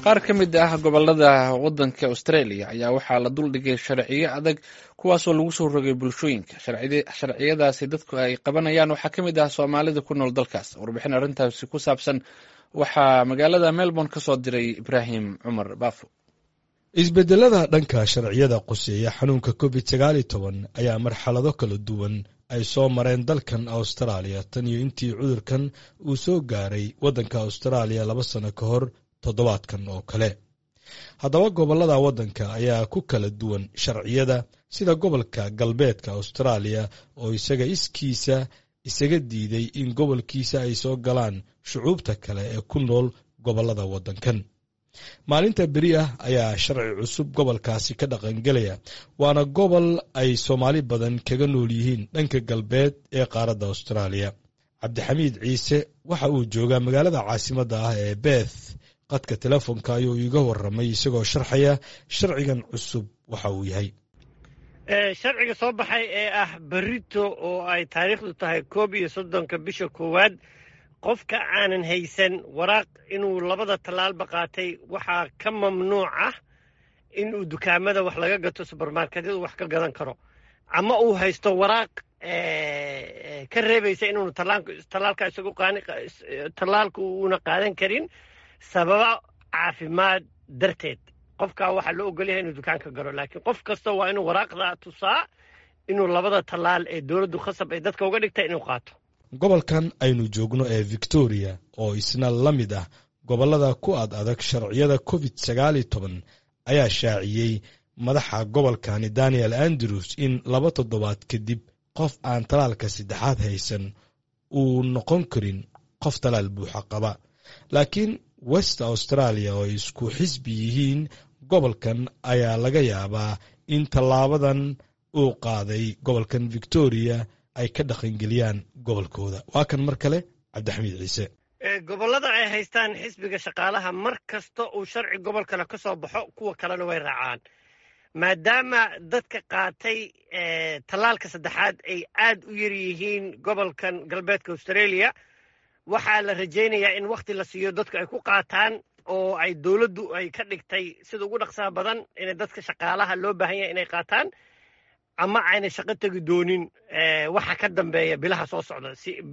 qaar ka mid ah gobolada waddanka Australia ayaa waxaa la duldhigay sharciyo adag kuwaasoo lagu soo rogay bulshooyinka. Sharciyadaasi dadku ay qabanayaan waxaa ka mid ah Soomaalida ku nool dalkaas. Warbixin arrintaasi ku saabsan waxaa magaalada Melbourne ka soo diray Ibraahim Cumar Baafo. Isbedelada dhanka sharciyada quseeya xanuunka COVID-19 ayaa marxalado kala duwan ay soo mareen dalkan Australia tan iyo intii cudurkan uu soo gaaray waddanka Australia 2 sano ka hor toddobaadkan oo kale. Haddaba gobolada waddanka ayaa ku kala duwan sharciyada, sida gobolka galbeedka Australia oo isaga diiday in gobolkiisa ay soo galaan shucuubta kale ee ku nool gobolada waddankan. Maalinta beri ah ayaa sharci cusub gobolkaasi ka dhaqangelaya, waana gobol ay Soomaali badan kaga nool yihiin dhanka galbeed ee qaaradda Australia. Cabdixamiid Ciise waxa uu joogaa magaalada caasimadda ah ee Perth. qadka telefoonka ayuu iga warramay isagoo sharxaya sharcigan cusub waxa uu yahay. Sharciga soo baxay ee ah berrito oo ay taariikhdu tahay 31 bisha koowaad, qofka aanan haysan waraaq inuu 2 tallaalba qaatay waxaa ka mamnuuc ah inuu dukaamada wax laga gato, supermarketyada wax ka gadan karo, ama uu haysto waraaq ka reebaysa inuu tallaalka isagu tallaalka uuna qaadan karin sababa caafimaad darteed. qofka waxaa loo ogol yahay inuu dukaanka galo, laakiin qof kasta waa inuu waraaqda tusaa inuu 2 tallaal ee dawladdu khasab ay dadka uga dhigtay inuu qaato. Gobolkan aynu joogno ee Victoria oo isna la mid ah gobolada ku adag sharciyada COVID-19 ayaa shaaciyey madaxa gobolkani Daniel Andrews in 2 toddobaad kadib qof aan tallaalka 3aad haysan uu noqon karin qof tallaal buuxa qaba. Laakiin West Australia oo isku xisbi yihiin gobolkan ayaa laga yaabaa in tallaabadan uu qaaday gobolkan Victoria ay ka dhaqangeliyaan gobolkooda. Waa kan mar kale Cabdixamiid Ciise. Gobolada ay haystaan xisbiga shaqaalaha mar kasta uu sharci gobol kale ka soo baxo, kuwa kalena way raacaan. maadaama dadka qaatay tallaalka 3aad ay aad u yar yihiin gobolkan galbeedka Australia, waxaa la rajaynayaa in waqti la siiyo dadka ay ku qaataan oo ay dawladdu ay ka dhigtay sida ugu dhaqsaha badan in dadka shaqaalaha loo baahan yahay inay qaataan, ama ayna shaqo tagi doonin waxa ka dambeeya bilaha soo socda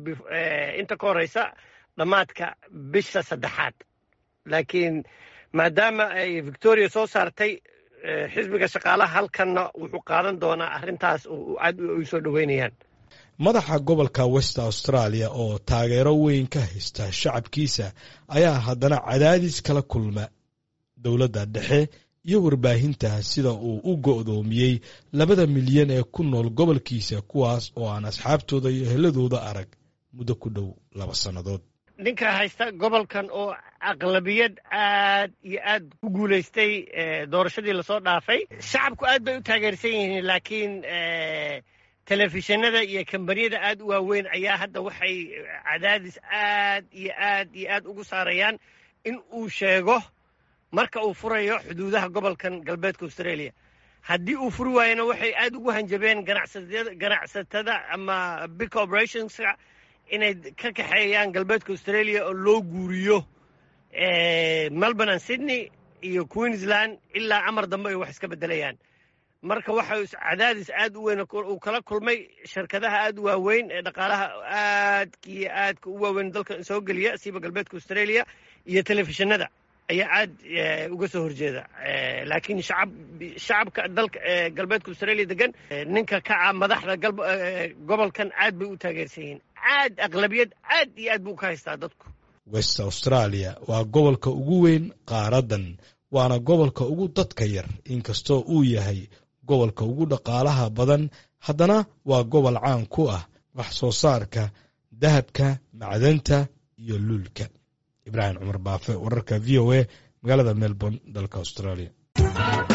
inta ka horeysa dhammaadka bisha 3aad. laakiin maadaama ay Victoria soo saartay xisbiga shaqaalaha, halkanna wuxuu qaadan doonaa arrintaas oo aad u soo dhaweynayaan. Madaxa gobolka West Australia oo taageero weyn ka haysta shacabkiisa ayaa haddana cadaadis kala kulma dawladda dhexe iyo warbaahinta sida uu u go'doomiyey 2 milyan ee ku nool gobolkiisa, kuwaas oo aan asxaabtooda iyo eheladooda arag muddo ku dhow 2 sannadood. ninka haysta gobolkan oo aqlabiyad aad iyo aad ku guulaystay doorashadii la soo dhaafay, shacabku aad bay u taageersan yihiin, laakiin telefishinada iyo kambaniyada aad u waaweyn ayaa hadda waxay cadaadis aad iyo aad ugu saarayaan in uu sheego marka uu furayo xuduudaha gobolkan galbeedka Australia. haddii uu furi waayana waxay aad ugu hanjabeen ganacsatada ama big corporations inay ka kaxeeyaan galbeedka Australia oo loo guuriyo Melbourne and Sydney iyo Queensland ilaa amar dambe ay wax iska bedelayaan. marka waxa cadaadis aad u weyn uu kala kulmay shirkadaha aad u waaweyn ee dhaqaalaha aadka u waaweyn dalka soo geliya siiba galbeedka Australia iyo telefishinada ayaa aad uga soo horjeeda. laakiin shacabka dalka galbeedka Australia degan, ninka ka madaxda gobolkan aad bay u taageersan yihiin, aad aqlabiyad aad iyo aad buu ka haystaa dadku. West Australia waa gobolka ugu weyn qaaradan, waana gobolka ugu dadka yar, inkastoo uu yahay gobolka ugu dhaqaalaha badan, haddana waa gobol caan ku ah wax soo saarka dahabka, macdanta iyo lulka. Ibraahim Cumar Baafe, wararka VOA, magaalada Melbourne, dalka Australia.